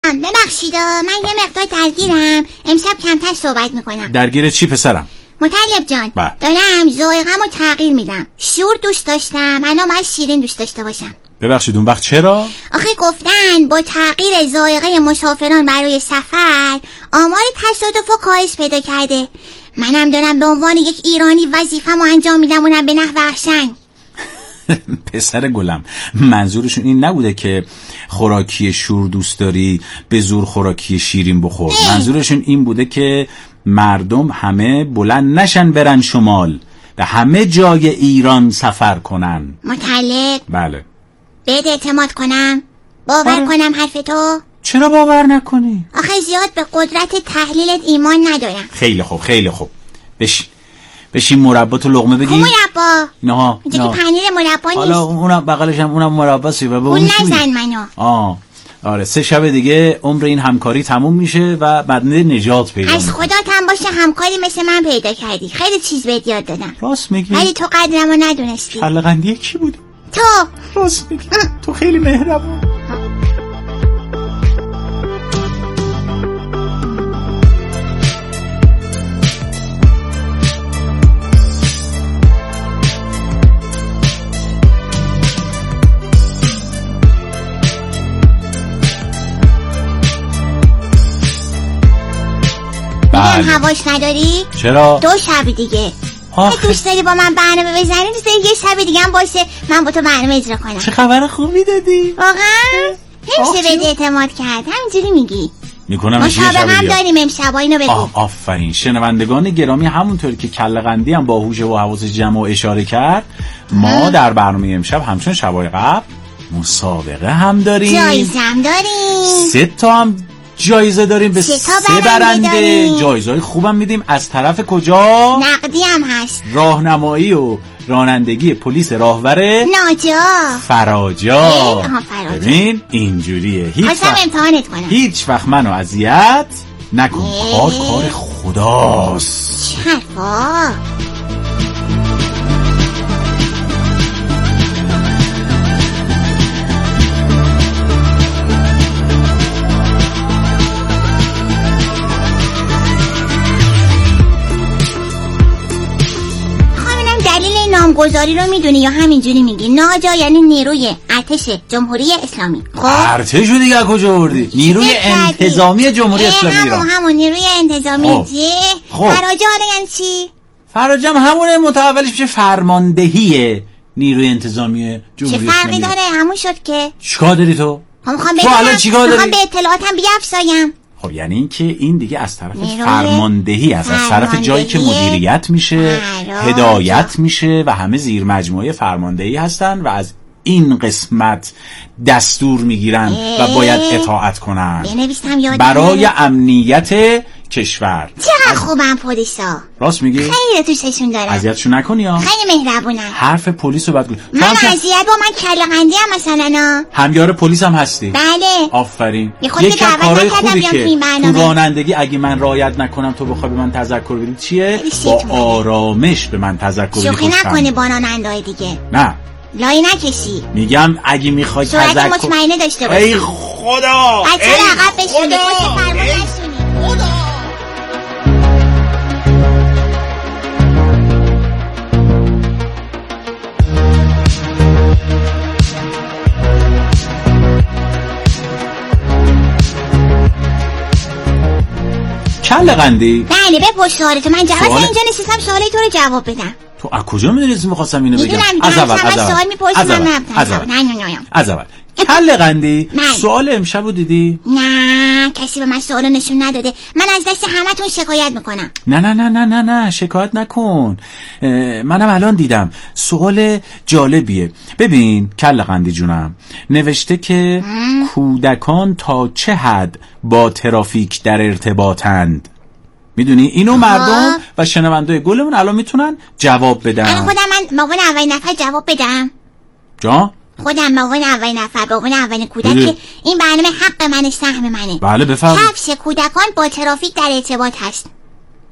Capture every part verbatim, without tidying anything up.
ببخشید من یه مقدار درگیرم، امشب کمتر صحبت میکنم. درگیر چی پسرم؟ مطلب جان با. دارم ذائقه‌مو تغییر میدم. شور دوست داشتم، الان من شیرین دوست داشته باشم. ببخشید اون وقت چرا؟ آخه گفتن با تغییر ذائقه مسافران برای سفر آمار تصادف و کاهش پیدا کرده. منم دارم به عنوان یک ایرانی وظیفه‌مو انجام میدم، اونم به نحو قشنگ. پسر گلم منظورشون این نبوده که خوراکی شور دوست داری به زور خوراکی شیرین بخور. اه. منظورشون این بوده که مردم همه بلند نشن برن شمال، به همه جای ایران سفر کنن. مطلق بله. بهت اعتماد کنم؟ باور آره. کنم حرف تو؟ چرا باور نکنی؟ آخه زیاد به قدرت تحلیلت ایمان ندارم. خیلی خوب خیلی خوب. بشین بشین مربا تو لقمه بگی. مربا؟ نه اینجا که پنیر مربا نیست. حالا اونم بغلش هم اونم مربا سی و به اون نزن منو. آه آره سه شب دیگه عمر این همکاری تموم میشه و بدنه نجات پیدا از خدات هم باشه همکاری مثل من پیدا کردی. خیلی چیز بهت یاد دادم. راست میگی؟ ولی تو قدرمو ندونستی. کله‌قندی کی بود؟ تو. راست میگی؟ تو خیلی مهربون. میگم هواش نداری؟ چرا؟ دو شب دیگه دوست داری با من برنامه بزنی، دوست داری یه شب دیگه هم باشه من با تو برنامه اجرا کنم. چه خبر خوبی دادی؟ واقعا؟ نمیشه بهت اعتماد کرد، همینجوری میگی. میکنم مشابه هم داریم امشب، اینو بگو. آه آفرین. شنوندگان گرامی، همونطور که کله‌قندی هم باهوش و حواس جمع و اشاره کرد، ما در برنامه امشب همچون شبای قبل مسابقه هم داریم، جایزه هم داریم، سه تا هم جایزه داریم به سه برنده. جایزهای خوبم میدیم. از طرف کجا؟ نقدی هم هست. راهنمایی و رانندگی پلیس راهور ناجا فراجا. ببین اینجوریه، هیچ وقت امتحانت کنم. هیچ وقت منو اذیت نکن. کار کار خداست. چه حرفا؟ نامگذاری رو میدونی یا همینجوری میگی؟ ناجا یعنی نیروی ارتش جمهوری اسلامی. خب ارتش رو دیگه کجا آوردی؟ نیروی انتظامی جمهوری اسلامی همون ایران. همون نیروی انتظامی. چی؟ خب. فراجا یعنی چی؟ فراجا همونه، متحولش میشه فرماندهی نیروی انتظامی جمهوری اسلامی. چه فرقی داره؟ همون شد که. چیکار داری تو؟ میخوام تو الان چیکار داری؟ میخوام به اطلاعاتم بیافزایم. خب یعنی این که این دیگه از طرف فرماندهی است، از طرف جایی که مدیریت میشه، هدایت میشه و همه زیر مجموعه فرماندهی هستن و از این قسمت دستور میگیرن و باید اطاعت کنن برای امنیت کشور. چقدر خوبم پلیسا. راست میگی؟ خیلی دوستشون دارم. اذیتشون نکنی ها. خیلی مهربونن. حرف پلیس رو بعد گوش. من اذیت با من کله‌قندی ام مثلا. همیار پلیس هم هستی؟ بله. آفرین. یکی از کارهای خوبی که تو رانندگی اگه من رعایت نکنم تو بخوای به من تذکر بدی چیه؟ با آرامش به من تذکر بدی. شوخی نکنی با راننده‌های دیگه. نه. لای نکشی. میگم اگه میخوای تذکر سرعت مطمئنه داشته باشی. ای خدا. بچه‌ها عقب بشینید. پشت فرمان نشینید. خدا. کله‌قندی؟ بله بپرس سوالتو. من جواب اینجا نشستم سوال تو رو جواب بدم. تو از کجا میدونی میخواستم اینو بگم؟ از اول از اول سوال میپرسم من نبودم. نه نه نه از اول کله‌قندی سوال امشبو دیدی؟ نه کسی به من سوالو نشون نداده. من از دست همتون شکایت میکنم. نه نه نه نه نه نه شکایت نکن. منم الان دیدم. سوال جالبیه. ببین کله‌قندی جونم، نوشته که ام. کودکان تا چه حد با ترافیک در ارتباطند؟ میدونی اینو آه. مردم و شنوندای گلمون الان میتونن جواب بدن. الان خودم من مامان اولین نفر جواب بدم. جا؟ خودم مامان اولین نفر مامان اولین کودک که این برنامه حق منه، سهم منه. بله بفرمایید. حفظ کودکان با ترافیک در ارتباط هست.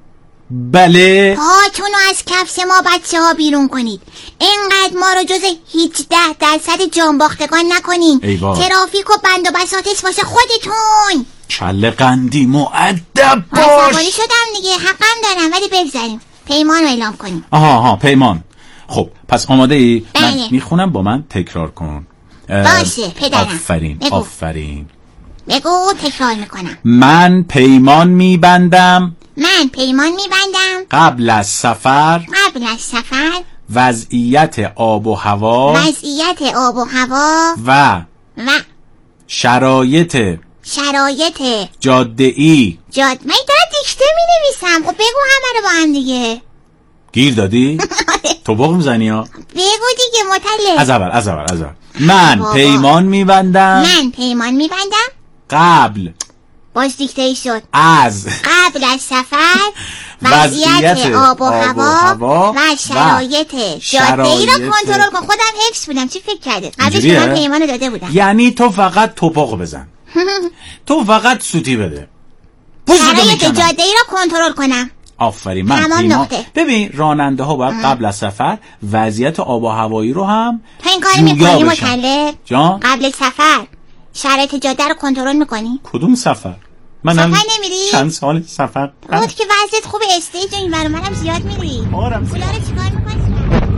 بله. پاتونو از کفش ما بچه ها بیرون کنید. اینقدر ما رو جز هجده درصد جانباختگان نکنین. ترافیک و بند و بساطش واسه خودتون. کله قندی مؤدب باش. عصبانی شدم دیگه، حقم دارم، ولی بگذاریم پیمان رو اعلام کنیم. آها آها پیمان. خب پس آماده ای؟ بله. من میخونم با من تکرار کن. باشه پدرم. آفرین بگو. آفرین. بگو تکرار میکنم. من پیمان میبندم. من پیمان میبندم قبل از سفر. قبل از سفر وضعیت آب و هوا. وضعیت آب و هوا و و شرایط شرایط جاده‌ای. جاد من دارم دیکته می نویسم. خب بگو همه رو با هم دیگه. گیر دادی؟ تو بغ میزنی ها؟ بگو دیگه مطلع. از اول از اول از اول من بابا. پیمان میبندم. من پیمان میبندم قبل باز دیکته ای شد. از قبل از سفر وضعیت آب و هوا و شرایط جاده ای را کنترل کن. خودم حفظ بودم. چی فکر کردید؟ قبلش که من پیمانو داده بودم. یعنی تو فقط توپق بزن. تو فقط سوتی بده. شرایط جاده ای را کنترل کنم. آفرین. من پیمان. ببین راننده ها باید قبل از سفر وضعیت آب و هوایی رو هم تو این کاری میکنی مطلع؟ جان؟ قبل سفر شرایط جاده رو کنترل میکنی؟ کدوم سفر؟ من سفر نمیری؟ چند سال سفر بود که وضعیت خوب استیج و این برای منم زیاد میری. آرم پولا رو چیکار میکنی؟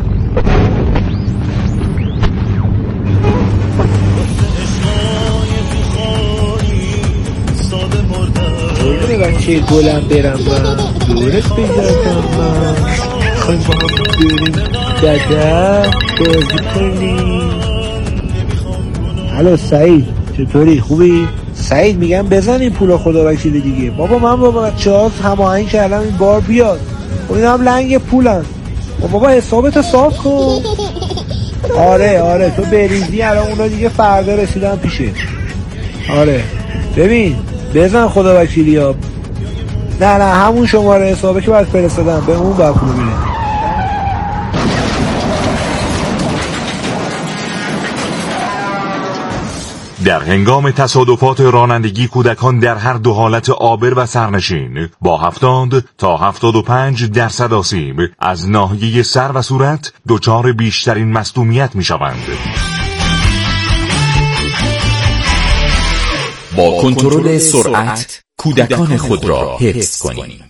قربون بچه گلم برم من دورت بگردم من خواهیم با هم بریم دادا بازی کنیم. الو سعید چطوری خوبی؟ سعید میگم بزن این پولا خدا وکیلی دیگه. بابا من با بچه ها هماهنگ کردم این بار بیاد. اینا هم لنگ پولن. بابا حسابتو صاف کن. آره آره تو بریزی الان اونا دیگه فردا رسیدن پیشه. آره ببین بزن خدا وکیلی ها. نه نه همون شماره حسابه که باید فرستادم به اون باید پول بینه. در هنگام تصادفات رانندگی کودکان در هر دو حالت آبر و سرنشین با هفتاد تا هفتاد و پنج درصد آسیب از ناحیه سر و صورت دچار بیشترین مصدومیت می شوند. با کنترل سرعت کودکان خود را حفظ کنیم.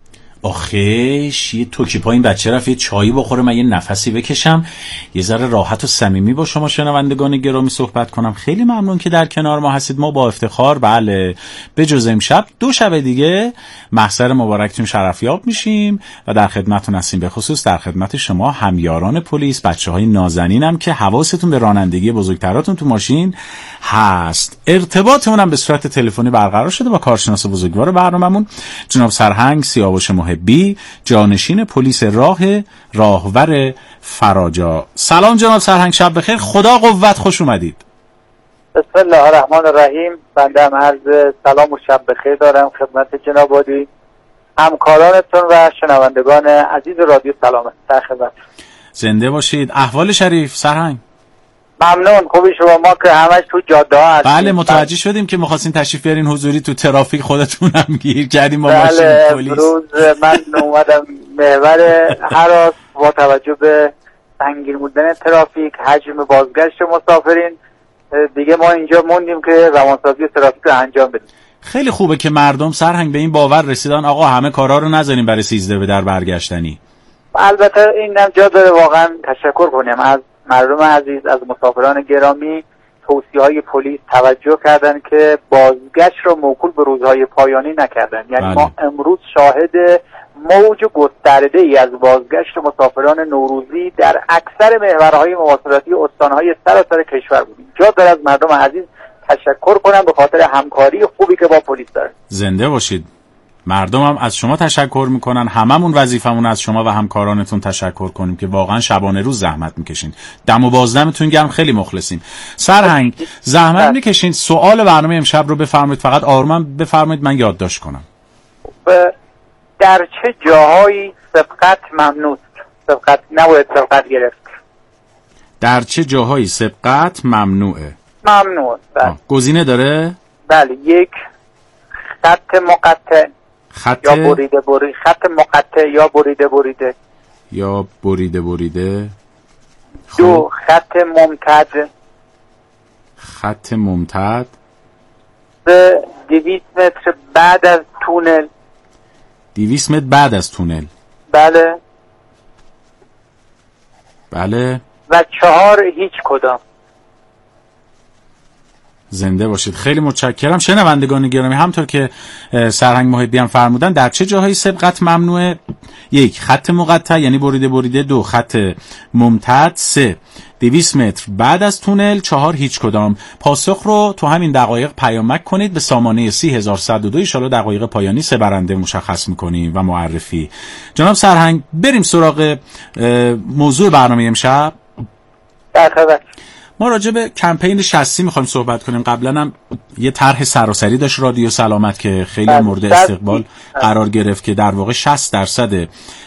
آخیش یه توکی پا این بچه رفت یه چایی بخوره، من یه نفسی بکشم، یه ذره راحت و صمیمی با شما شنوندگان گرامی صحبت کنم. خیلی ممنون که در کنار ما هستید. ما با افتخار بله به جز امشب دو شب دیگه محضر مبارکتون شرفیاب میشیم و در خدمتتون هستیم. به خصوص در خدمت شما همیاران پلیس، بچه‌های نازنینم که حواستون به رانندگی بزرگتراتون تو ماشین هست. ارتباطمون هم به صورت تلفنی برقرار شده با کارشناس بزرگوار برنامه‌مون جناب سرهنگ سیاوش محبی، جانشین پلیس راه راهور فراجا. سلام جناب سرهنگ، شب بخیر، خدا قوت، خوش اومدید. بسم الله الرحمن الرحیم. بنده هم عرض سلام و شب بخیر دارم خدمت جناب عالی، همکارانتون و شنوندگان عزیز رادیو سلامت. در خدمت. زنده باشید. احوال شریف سرهنگ؟ ممنون. خوبی شما؟ ما که همش تو جاده ها هستیم. بله متوجه شدیم که می‌خواستین تشریف بیارین حضوری، تو ترافیک خودتون هم گیر کردیم با بله ماشین پلیس. امروز من اومدم محور هراس با توجه به سنگین بودن ترافیک، حجم بازگشت مسافرین، دیگه ما اینجا موندیم که روانسازی ترافیک رو انجام بدیم. خیلی خوبه که مردم سرهنگ به این باور رسیدن آقا همه کارا رو نذاریم برای سیزده به در برگشتنی. البته اینم جا داره واقعا تشکر کنیم از مردم عزیز، از مسافران گرامی. توصیه‌های پلیس توجه کردن که بازگشت رو موکول به روزهای پایانی نکردن. یعنی بله. ما امروز شاهد موج گسترده ای از بازگشت مسافران نوروزی در اکثر محورهای مواصلاتی استانهای سراسر کشور بودیم. جا داره از مردم عزیز تشکر کنم به خاطر همکاری خوبی که با پلیس داره. زنده باشید. مردم هم از شما تشکر میکنن، هممون وظیفمون از شما و همکارانتون تشکر کنیم که واقعا شبانه روز زحمت میکشین. دم و بازدمتون گرم، خیلی مخلصیم. سرهنگ زحمت میکشین. سوال برنامه امشب رو بفرمایید، فقط آرومم بفرمایید من یادداشت کنم. در چه جاهایی سبقت ممنوع است؟ سبقت نباید سبقت گرفت. در چه جاهایی سبقت ممنوعه؟ ممنوع. بله. گزینه داره؟ بله. یک، خط مقطع. خط یا بریده بریده، خط مقطع یا بریده بریده. یا بریده بریده. دو، خط ممتد. خط ممتد. سه، دویست متر بعد از تونل. دویست متر بعد از تونل. بله. بله. و چهار، هیچ کدام. زنده باشید. خیلی متشکرم. شنوندگان گرامی، همطور که سرهنگ محبی هم فرمودن، در چه جاهای سبقت ممنوعه؟ یک، خط مقطع یعنی بریده بریده. دو، خط ممتد. سه، دویست متر بعد از تونل. چهار، هیچ کدام. پاسخ رو تو همین دقایق پیامک کنید به سامانه سی هزار و صد و دو. ان شاء الله دقایق پایانی سه برنده مشخص میکنیم و معرفی. جناب سرهنگ، بریم سراغ موضوع برنامه امشب. در خدمت. ما راجع به کمپین شصتی میخوایم صحبت کنیم. قبلا هم یه طرح سراسری داشت رادیو سلامت که خیلی مورد استقبال قرار گرفت که در واقع شصت درصد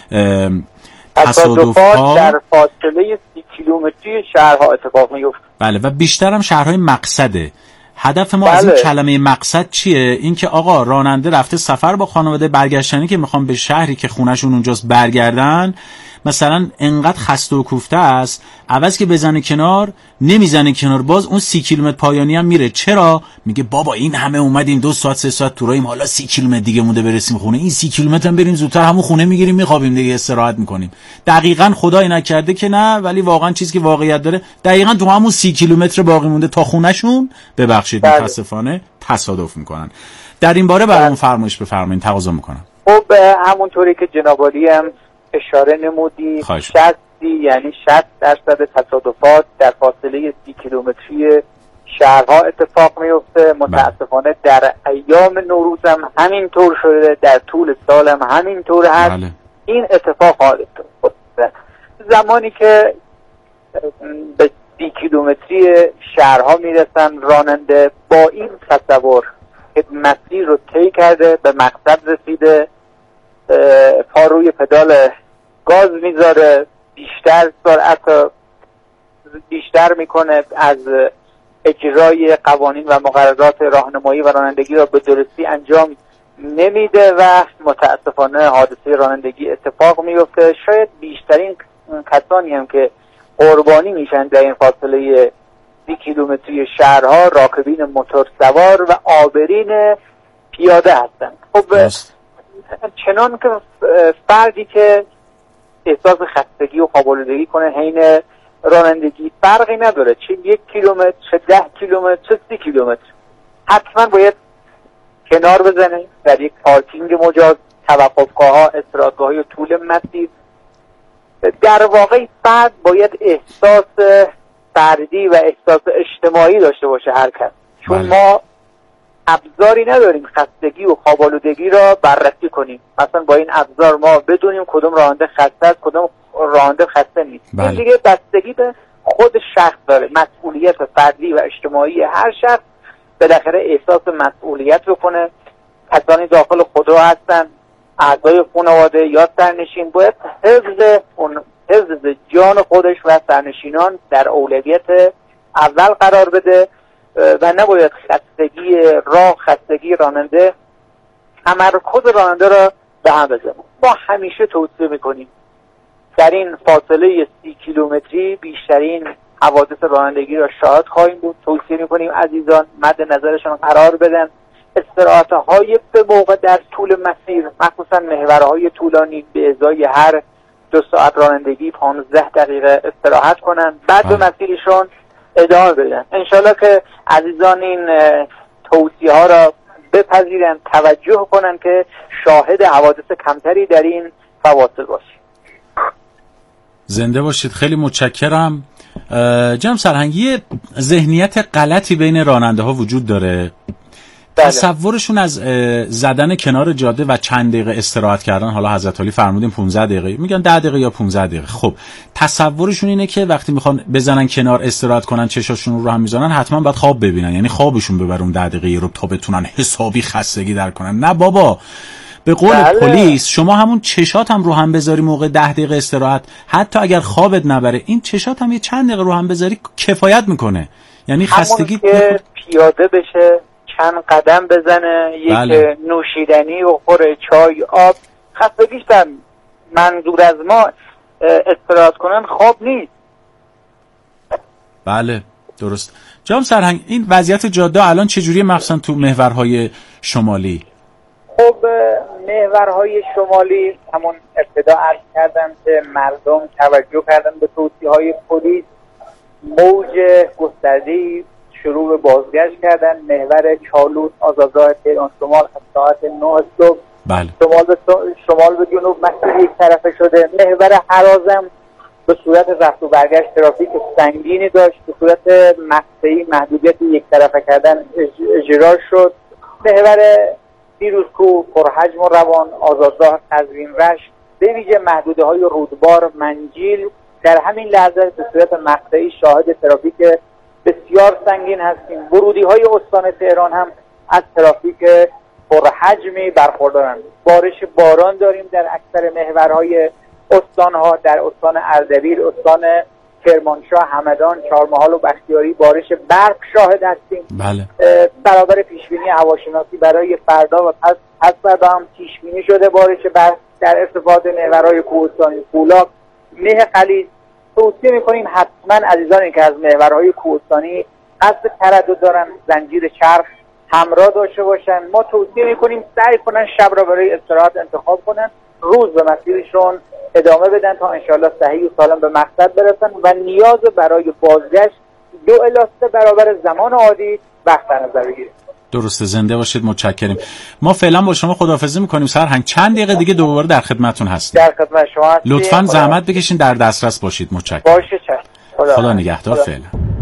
تصادفات در فاصله سی کیلومتری شهرها اتفاق میفته. بله، و بیشتر هم شهرهای مقصده. هدف ما بله. از این کلمه مقصد چیه؟ این که آقا راننده رفته سفر با خانواده، برگشتنی که میخوام به شهری که خونهشون اونجاست برگردن، مثلا انقدر خسته و کوفته است، عوض که بزنه کنار نمیزنه کنار، باز اون سی کیلومتر پایانی هم میره. چرا؟ میگه بابا این همه اومدیم دو ساعت سه ساعت تورایم، حالا سی کیلومتر دیگه مونده برسیم خونه، این سی کیلومتر هم بریم زودتر همون خونه میگیریم میخوابیم دیگه، استراحت میکنیم. دقیقاً خدای نکرده که نه، ولی واقعا چیزی که واقعیت داره دقیقاً تو همون سی کیلومتر باقی مونده تا خونهشون، ببخشید متاسفانه تصادف میکنن. در این باره برامون فرمایش بفرمایید، تقاضا میکنم. خب همونطوری که جناب عالی هم اشاره نمودی، شصتی یعنی شصت درصد تصادفات در فاصله سی کیلومتری شهرها اتفاق میفته. متاسفانه در ایام نوروز هم همینطور شده، در طول سال هم همینطور هست. بله. این اتفاق حادث زمانی که به سی کیلومتری شهرها میرسن، راننده با این تصور که مسیر رو طی کرده، به مقصد رسیده، پا روی پدال گاز میذاره، بیشتر سرعت بیشتر میکنه، از اجرای قوانین و مقررات راهنمایی و رانندگی را به درستی انجام نمیده و متاسفانه حادثه رانندگی اتفاق میفته. شاید بیشترین کسانی هم که قربانی میشن در این فاصله سی کیلومتری شهرها راکبین موتور سوار و عابرین پیاده هستند. خب چنان که فردی که احساس خستگی و خواب‌آلودگی کنه حین رانندگی، فرقی نداره چه یک کیلومتر چه ده کیلومتر چه سی کیلومتر، حتما باید کنار بزنه در یک پارکینگ مجاز، توقفگاه‌ها، استراحتگاه‌های طول مسیر. در واقع فرد باید احساس فردی و احساس اجتماعی داشته باشه هر کس، چون بله. ما ابزاری نداریم خستگی و خواب‌آلودگی را بررسی کنیم. مثلا با این ابزار ما بدونیم کدوم راننده خسته است کدوم راننده خسته نیست. بله. این دیگه بستگی به خود شخص داره. مسئولیت فردی و اجتماعی هر شخص بالاخره احساس مسئولیت بکنه. کسانی داخل خودرو هستن، اعضای خانواده یا سرنشین، باید حفظ اون حفظ جان خودش و سرنشینان در اولویت اول قرار بده و نباید خستگی راه، خستگی راننده تمرکز راننده را به هم بزنه. ما همیشه توصیه میکنیم در این فاصله سی کیلومتری بیشترین حوادث رانندگی را شاهد خواهیم بود. توصیه میکنیم عزیزان مد نظرشان قرار بدن، استراحت‌های به موقع در طول مسیر، مخصوصا محورهای طولانی، به ازای هر دو ساعت رانندگی پانزده دقیقه استراحت کنن، بعد به مسیرشون ادامه بدن. انشالله که عزیزان این توصیه ها را بپذیرن، توجه کنن که شاهد حوادث کمتری در این فواصل باشیم. زنده باشید. خیلی متشکرم. جناب سرهنگی، ذهنیت غلطی بین راننده ها وجود داره. بله. تصورشون از زدن کنار جاده و چند دقیقه استراحت کردن، حالا حضرت علی فرمودین پانزده دقیقه، میگن ده دقیقه یا پانزده دقیقه. خب تصورشون اینه که وقتی میخوان بزنن کنار استراحت کنن چشاشون رو هم میزنن، حتما باید خواب ببینن، یعنی خوابشون ببرون ده دقیقه رو تا بتونن حسابی خستگی در کنن. نه بابا، به قول بله. پلیس شما همون چشات هم رو هم بذاری موقع ده دقیقه استراحت، حتی اگر خوابت نبره این چشات هم یه چند دقیقه رو هم بذاری کفایت میکنه. یعنی خستگی که پیاده بشه چند قدم بزنه، یک بله. نوشیدنی و خوره، چای، آب. خستگیش در منظور از ما استراحت کنن خواب نیست. بله درست. جناب سرهنگ، این وضعیت جاده الان چجوریه مخصوصا تو محورهای شمالی؟ خب محورهای شمالی همون ابتدا عرض کردم که مردم توجه کردن به توصیه‌های پلیس، موج گسترده‌ای شروع به بازگشت کردن. محور چالوس آزادراه تهران شمال از ساعت نه صبح بله. شمال به شمال به جنوب مسیر یک طرفه شده. محور هرازم به صورت رفت و برگشت ترافیک سنگینی داشت، به صورت مقطعی محدودیت یک طرفه کردن اجرا شد. محور پیروزکوه پرحجم و روان، آزادراه قزوین رشت به ویژه محدوده های رودبار منجیل در همین لحظه به صورت مقطعی شاهد ترافیک بسیار سنگین هستیم. ورودی های استان تهران هم از ترافیک پرحجمی برخوردارند. بارش باران داریم در اکثر محورهای استان ها، در استان اردبیل، استان کرمانشاه، همدان، چهارمحال و بختیاری بارش برق شاهد هستیم. بله. برابر پیشبینی هواشناسی برای فردا و پس پس فردا هم پیشبینی شده بارش برق در ارتفاعات محورهای کوهستانی فولاد، مه خلیج. توصیه میکنیم حتما عزیزانی که از محورهای کوهستانی قصد تردد دارن زنجیر چرخ همراه داشته باشن. ما توصیه میکنیم سعی کنن شب را برای استراحت انتخاب کنن، روز به مسیرشون ادامه بدن تا انشالله صحیح و سالم به مقصد برسن و نیاز برای بازگشت دو الی سه برابر زمان عادی وقت در نظر بگیریم. درسته، زنده باشید، متشکریم. ما فعلا با شما خداحافظی میکنیم سرهنگ، چند دقیقه دیگه دوباره در خدمتتون هستیم. در خدمت شما هستیم. لطفاً زحمت بکشین در دسترس باشید. متشکرم. باشه چشم. خدا, خدا نگهدار. فعلا.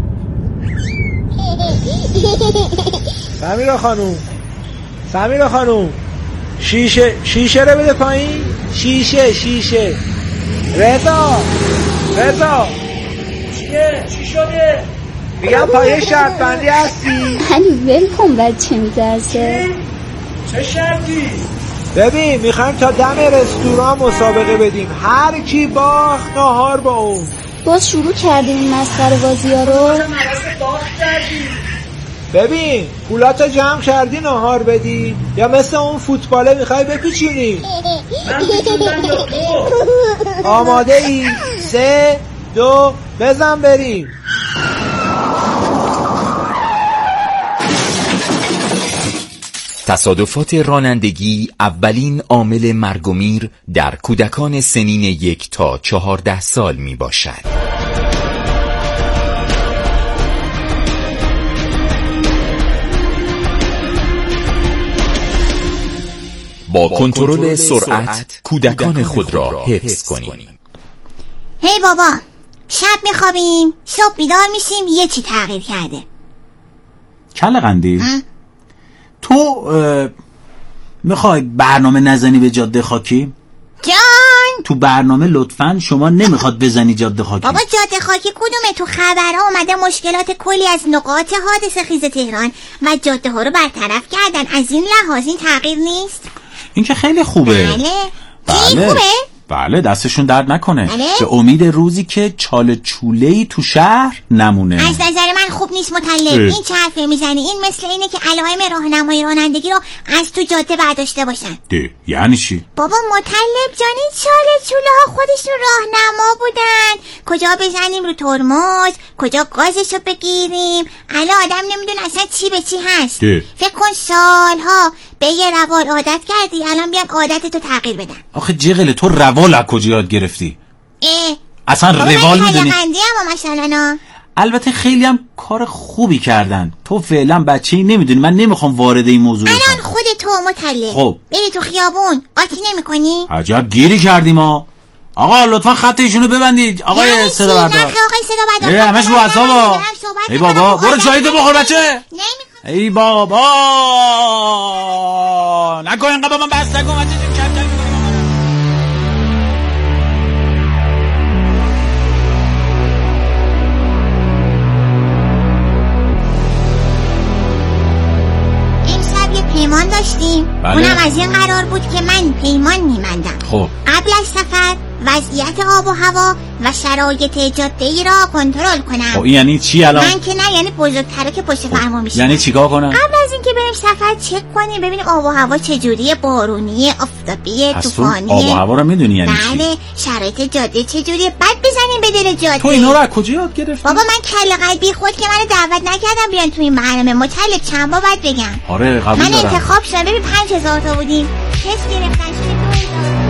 سمیرا خانوم سمیرا خانوم شیشه شیشه رو بده پایین. شیشه شیشه رضا رضا چیه؟ چی شده؟ میگم پایه شرط بندی هستی؟ علی ول کن بچه میترسه. چه شرطی؟ ببین میخوایم تا دم رستوران مسابقه بدیم، هر کی باخت ناهار با اون. باز شروع کردیم این مسخره بازی ها رو. ببین پولاتو جمع کردی ناهار بدی یا مثل اون فوتباله میخوای بپیچونی؟ من پیچوندم یا تو؟ آماده ای؟ سه دو بزن بریم. تصادفات رانندگی اولین عامل مرگ و میر در کودکان سنین یک تا چهارده سال می باشد. با کنترل سرعت کودکان خود را حفظ کنید. هی بابا، شب میخوابیم صبح بیدار میشیم یه چی تغییر کرده. کله قندیل، تو میخوای برنامه نزنی به جاده خاکی؟ جان تو برنامه لطفاً شما نمیخواد بزنی جاده خاکی. بابا جاده خاکی کدومه؟ تو خبرها اومده مشکلات کلی از نقاط حادثه خیز تهران و جاده ها رو برطرف کردن. از این لحاظ این تغییر نیست؟ این که خیلی خوبه. بله. بله. خوبه؟ بله دستشون درد نکنه. بله؟ به امید روزی که چاله چوله‌ای تو شهر نمونه. از نظر من خوب نیست مطلب. این چه حرفی میزنی؟ این مثل اینه که علائم راهنمای رانندگی رو از تو جاده برداشته باشن. ده یعنی چی؟ بابا مطلب جانی چاله چوله ها خودشون راهنما بودن. کجا بزنیم رو ترمز، کجا گازشو بگیریم. الان آدم نمیدونه اصلا چی به چی هست. ده. فکر کن سالها به یه روال عادت کردی، الان بیان عادتتو تغییر بدن. آخه جغل تو روال از کجا یاد گرفتی؟ اه اصلا روال میدونی؟ هم مثلا البته خیلی هم کار خوبی کردن. تو فعلا بچه‌ای نمیدونی، من نمیخوام وارد این موضوع بشم. الان خود تو مطلع خب بری تو خیابون قاطی نمی‌کنی؟ عجب گیری کردیم ما. آقا لطفا خط ایشونو ببندید. آقای صدا بردار. نه آقای صدا بردار. ای همش رو اعصابا. ای بابا برو چایتو بخور بچه. ای بابا نگو اینقدر من بس نگو بچه کم کم می‌کنم. پیمان داشتیم. بله. اونم از این قرار بود که من پیمان میمندم. خب قبل از سفر وضعیت آب و هوا و شرایط جاده‌ای را کنترل کنم. خب این یعنی چی الان؟ من که نه، یعنی بزرگتره که پشت فرمون میشه. یعنی چیکار کنم؟ قبل از اینکه بریم سفر چک کنیم ببینیم آب و هوا چجوریه، بارونیه، آفتابیه، طوفانیه. آب و هوا رو میدونی یعنی چی؟ بله، شرایط جاده چجوریه، بعد بزنیم به دل جاده. تو اینا رو از کجا یاد گرفتی؟ بابا من کله قلب بی خود که منو دعوت نکردم بیان تو این برنامه. مطلب چند بار باید بگم. آره قبول من دارم. من انتخاب شدم ببین پنج هزار تا بودیم. تست گرفتن شده دو هزار.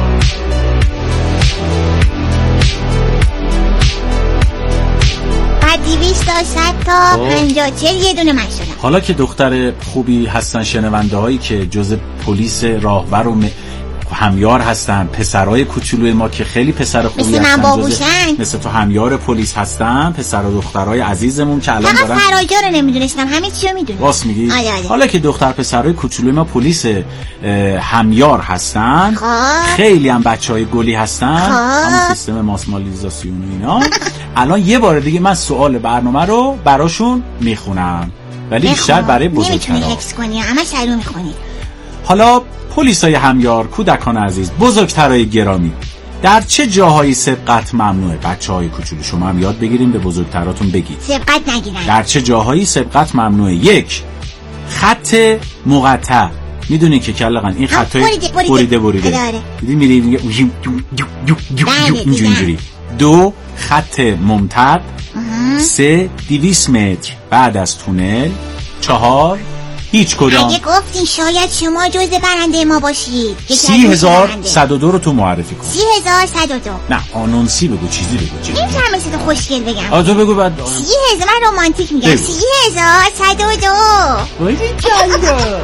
بعد دیویست تا صد تا پنجاه چهل یه دونه من شدم. حالا که دختر خوبی هستن شنونده هایی که جز پلیس راهبر و م... همیار هستن، پسرای کوچولوی ما که خیلی پسر خوبی مثل هستن، من جز... مثل تو همیار پلیس هستن، پسر و دخترای عزیزمون که الان فقط دارن. فراجا رو نمیدونستم، همه چی رو میدونم. راست میگی؟ آره آره. حالا که دختر پسرای کوچولوی ما پلیس همیار هستن، خواه. خیلی هم بچهای گلی هستن، خواه. همون سیستم ماسمالیزاسیون و اینا. الان یه بار دیگه من سوال برنامه رو براشون میخونم، ولی بیشتر برای بزرگترها. نمیتونی حفظ کنی، همه شروع میخونی. حالا پلیسای همیار، کودکان عزیز، بزرگترای گرامی، در چه جاهایی سبقت ممنوعه؟ بچه‌های کوچولو شما هم یاد بگیریم، به بزرگتراتون بگید. سبقت نگیرن. در چه جاهایی سبقت ممنوعه؟ یک، خط مقطع. میدونی که کلقن این خطای بریده بریده دیدی میری میگه اینجوری. دو، خط ممتد. سه، دویست متر بعد از تونل. چهار، هیچ کدام. اگه گفتین شاید شما جزء برنده ما باشید. سی هزار صد و دو رو تو معرفی کن. سی هزار صد و دو. نه آنونسی بگو، چیزی بگو. این فرمه صدا خوشگل بگم. آه تو بگو بعد. سی هزار، من رومانتیک میگم. سی هزار صد و دو. بایدی جنده.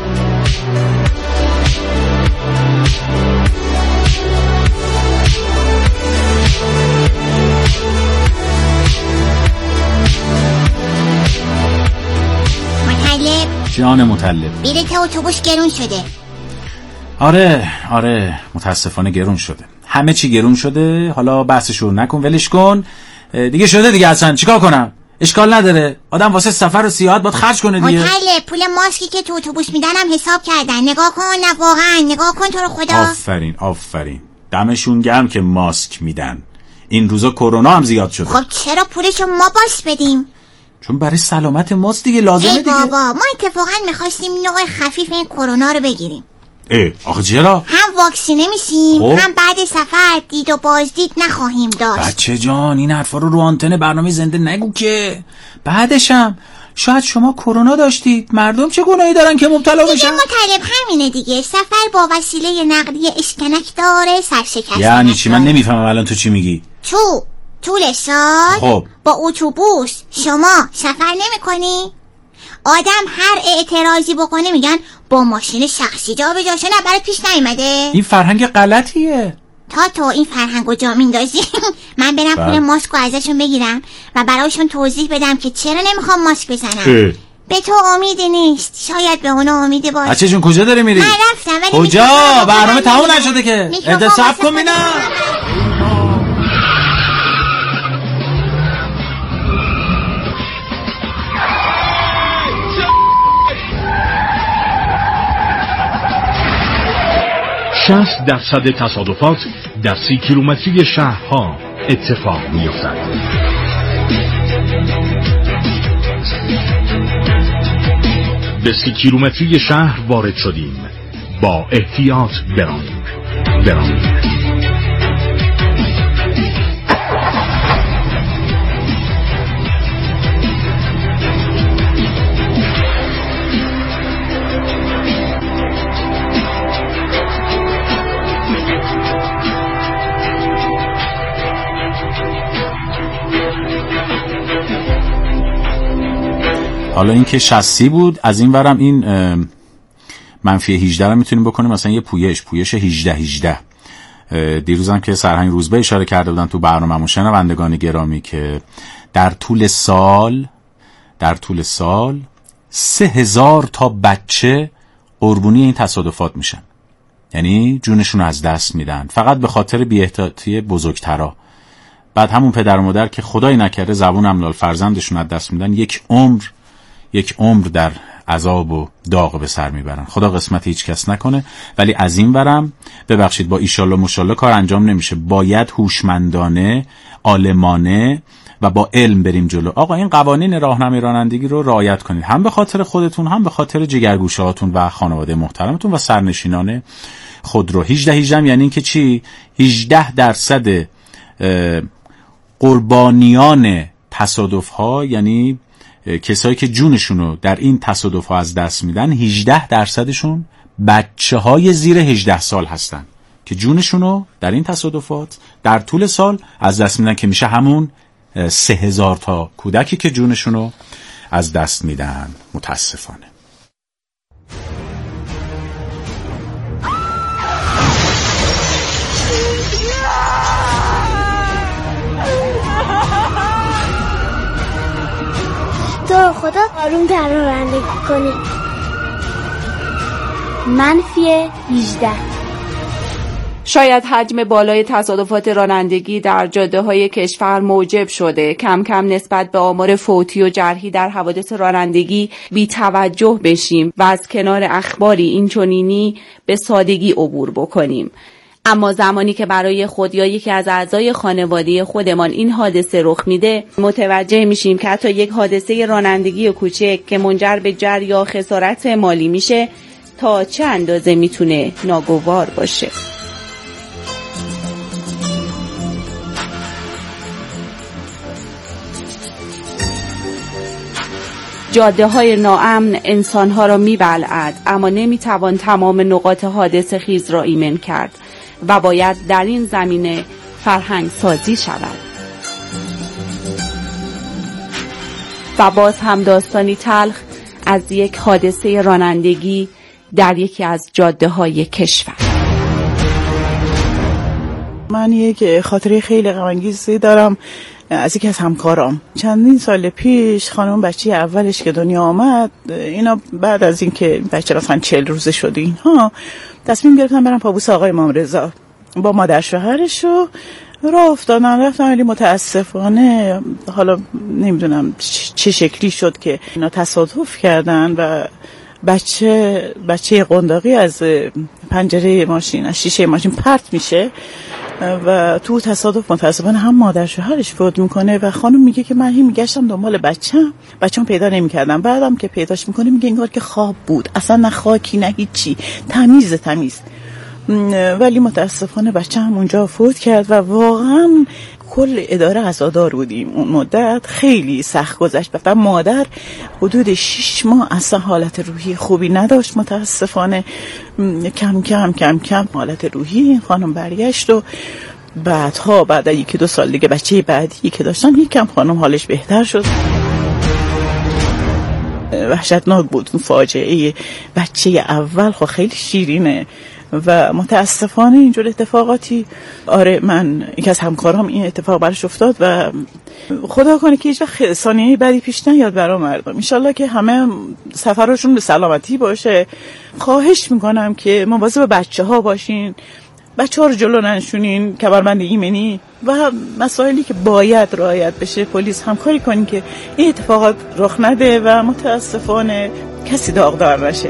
جان مطلب، بلیط اتوبوس گرون شده. آره آره متاسفانه گرون شده، همه چی گرون شده. حالا بحثشو نکن، ولش کن دیگه. شده دیگه، اصلا چیکار کنم؟ اشکال نداره، آدم واسه سفر و سیاحت باید خرج کنه دیگه. مطلب پول ماسکی که تو اتوبوس میدنم حساب کردن، نگاه کن. نه واقعا نگاه کن تو رو خدا. آفرین آفرین، دمشون گرم که ماسک میدن. این روزا کرونا هم زیاد شده. خب چرا پولشو ما باش بدیم؟ چون برای سلامت ماست دیگه، لازمه دیگه. ای بابا، ما اتفاقا میخواستیم نوع خفیف این کرونا رو بگیریم. اه آخه چرا؟ هم واکسینه میشیم، خب. هم بعد سفر دید و بازدید نخواهیم داشت. بچه جان این حرفا رو رو آنتن برنامه زنده نگو که. بعدشم شاید شما کرونا داشتید، مردم چه گناهی دارن که مبتلا بشن؟ دیگه مطلب همینه دیگه، سفر با وسیله نقلیه اسکنک داره، سرشکست. یعنی چی؟ من نمیفهمم الان تو چی میگی. تو طول سال خب با اتوبوس شما سفر نمی کنی؟ آدم هر اعتراضی بکنه میگن با ماشین شخصی جا به جاشه. نه برات پیش نیومده؟ این فرهنگ غلطیه. تا تو این فرهنگو جا میندازی من برم پول ماسکو ازشون بگیرم و برایشون توضیح بدم که چرا نمیخوام ماسک بزنم. اه. به تو امیدی نیست، شاید به اونا امیدی باشه. بچه جون کجا داری میری؟ من رفتم ولی کجا؟ برنامه تموم نشده که. اتصاب کن بینم. شصت درصد تصادفات در سی کیلومتری شهرها اتفاق می‌افتد. به سی کیلومتری شهر وارد شدیم. با احتیاط برانید. برانید. حالا این که شصی بود، از این ورم این منفی هجده رو میتونیم بکنیم مثلا یه پویش پویش هجده هجده. دیروزم که سرهنگ روزبه اشاره کرده بودن تو برنامه‌مون شنوندگان گرامی که در طول سال در طول سال سه هزار تا بچه قربانی این تصادفات میشن، یعنی جونشون از دست میدن فقط به خاطر بی‌احتیاطی بزرگترا. بعد همون پدر و مادر که خدای نکرده زبون املال فرزندشون از دست میدن، یک عمر یک عمر در عذاب و داغ به سر میبرن. خدا قسمت هیچ کس نکنه. ولی از این ورم ببخشید با ایشالله مشالله کار انجام نمیشه. باید هوشمندانه، عالمانه و با علم بریم جلو. آقا این قوانین راهنمای رانندگی رو رعایت کنید، هم به خاطر خودتون، هم به خاطر جگرگوشه‌هاتون و خانواده محترمتون و سرنشینان خودرو. هجده هجده یعنی این که چی؟ هجده درصد قربانیان تصادف ها، یعنی کسایی که جونشونو در این تصادف ها از دست میدن، هجده درصدشون بچه های زیر هجده سال هستن که جونشونو در این تصادفات در طول سال از دست میدن، که میشه همون سه هزار تا کودکی که جونشونو از دست میدن متاسفانه. تو خدا آروم در رانندگی کنی. منفی هجده. شاید حجم بالای تصادفات رانندگی در جاده‌های کشور موجب شده کم کم نسبت به آمار فوتی و جرحی در حوادث رانندگی بی توجه بشیم و از کنار اخباری اینچنینی به سادگی عبور بکنیم. اما زمانی که برای خود یا یکی از اعضای خانواده خودمان این حادثه رخ میده، متوجه میشیم که حتی یک حادثه رانندگی کوچک که منجر به جر یا خسارت مالی میشه تا چه اندازه میتونه ناگوار باشه. جاده های ناامن انسان ها را میبلعد، اما نمیتوان تمام نقاط حادثه خیز را ایمن کرد و باید در این زمینه فرهنگ سازی شود. و باز هم داستانی تلخ از یک حادثه رانندگی در یکی از جاده های کشور. من یک خاطره خیلی غم انگیزی دارم از یکی از همکارام. چندین سال پیش خانم بچه اولش که دنیا آمد، اینا بعد از اینکه بچه رفتن چهل روزه شده، اینها تصمیم گرفتن برن پابوس آقای امام رضا با مادر شوهرش رو راه افتادن رفتن. ولی متاسفانه حالا نمیدونم چه شکلی شد که اینا تصادف کردن و بچه بچه قنداقی از پنجره ماشین، از شیشه ماشین پرت میشه و تو تصادف متاسفانه هم مادر شوهرش فوت میکنه. و خانم میگه که من هی میگشتم دنبال بچه‌م، بچه‌م پیدا نمیکردم. بعدم که پیداش میکنه میگه انگار که خواب بود، اصلا نه خاکی نه هیچی، تمیز تمیز. ولی متاسفانه بچه‌م اونجا فوت کرد و واقعا کل اداره عزادار بودیم اون مدت. خیلی سخت گذشت و مادر حدود شش ماه اصلا حالت روحی خوبی نداشت. متاسفانه کم کم کم کم حالت روحی این خانم برگشت و بعدها بعد یکی دو سال دیگه بچه بعدی که داشتن یکم خانم حالش بهتر شد. وحشتناک بود اون فاجعه بچه اول. خب خیلی شیرینه و متاسفانه اینجور اتفاقاتی، آره من یکی از همکارام این اتفاق براش افتاد و خدا کنه که هیچ وقت ثانیه بعدی پیش نیاد برای مردم. انشالله که همه سفرشون به سلامتی باشه. خواهش میکنم که مواظب بچه ها باشین، بچه ها رو جلو ننشونین، کمربند ایمنی و مسائلی که باید رعایت بشه پلیس همکاری کنین که این اتفاقات رخ نده و متاسفانه کسی داغدار نشه.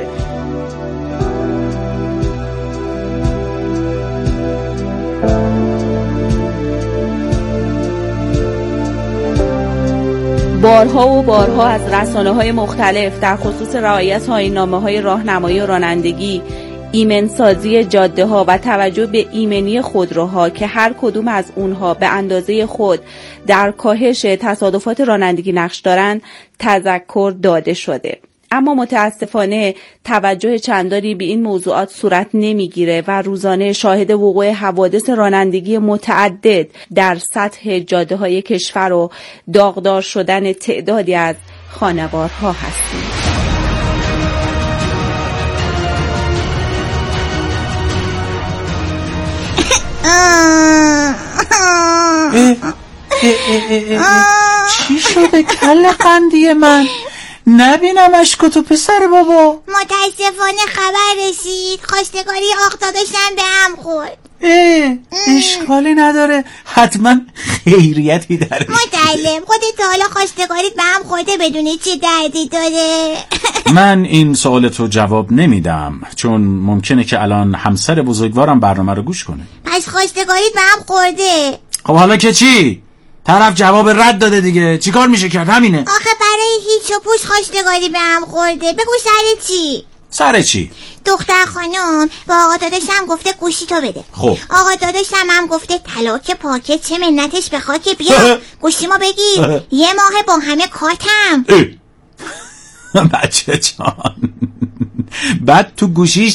بارها و بارها از رسانه‌های مختلف در خصوص رعایت آیین‌نامه‌های راهنمایی و رانندگی، ایمنسازی جاده‌ها و توجه به ایمنی خودروها که هر کدوم از اونها به اندازه خود در کاهش تصادفات رانندگی نقش دارن تذکر داده شده. اما متاسفانه توجه چندانی به این موضوعات صورت نمیگیره و روزانه شاهد وقوع حوادث رانندگی متعدد در سطح جاده‌های کشور و داغدار شدن تعدادی از خانوارها هستیم. چی شده کله قندی من؟ نبینم اشکتو پسر بابا. متاسفانه خبر رسید خواستگاری آقا داشتن به هم خورد. اه اشکالی نداره، حتما خیریتی داره. متعلم خودت حالا خواستگاریت به هم خورده بدونی چه دردی داره؟ من این سوالتو جواب نمیدم چون ممکنه که الان همسر بزرگوارم برنامه رو گوش کنه. پس خواستگاریت به هم خورده. خب حالا که چی؟ طرف جواب رد داده دیگه، چیکار میشه کرد؟ همینه. آخه برای هیچ و پوش خواستگاری به هم خورده. بگو سر چی؟ سر چی؟ دختر خانم با آقا داداشم گفته گوشی تو بده. خب آقا داداشم هم گفته طلاق پاکت چه منتش به خاک بیا گوشی ما بگیر. یه ماه با همه کاتم. بچه جان بعد تو گوشیش